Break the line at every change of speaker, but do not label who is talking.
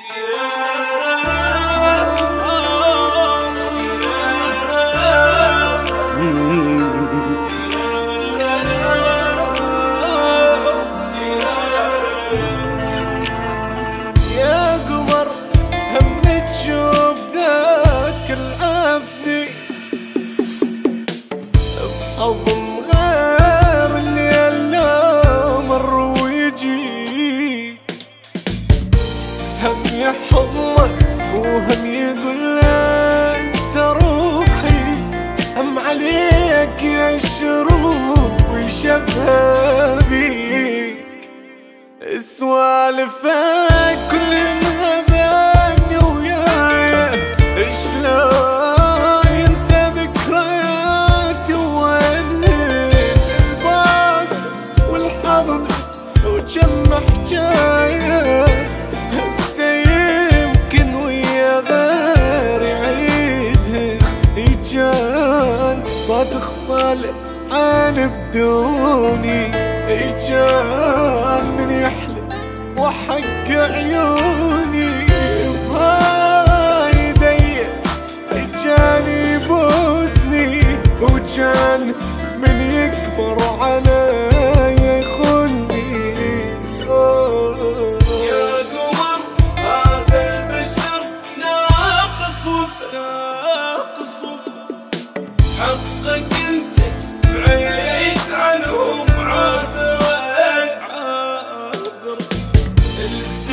يا قمر هم تشوف ذاك العفني بحضن غير الليل لو مر ويجي، هم يحضنك وهم يقول انت روحي، هم عليك يشروق ويشبه بيك سوالفك كل ما ذاني وياي، شلون ينسى ذكرياتي وين الباس والحضن وكم حجايه، هسه يمكن ويا غير يعيدها، كان ما تخفى عن بدوني، كان من يحلف وحق عيوني بهاي يدي، كان يبوسني وكان من يكبر علي يخوني.
يا قمر هذا البشر ناقص وفا، حقك انت بعيد عنهم عاذر.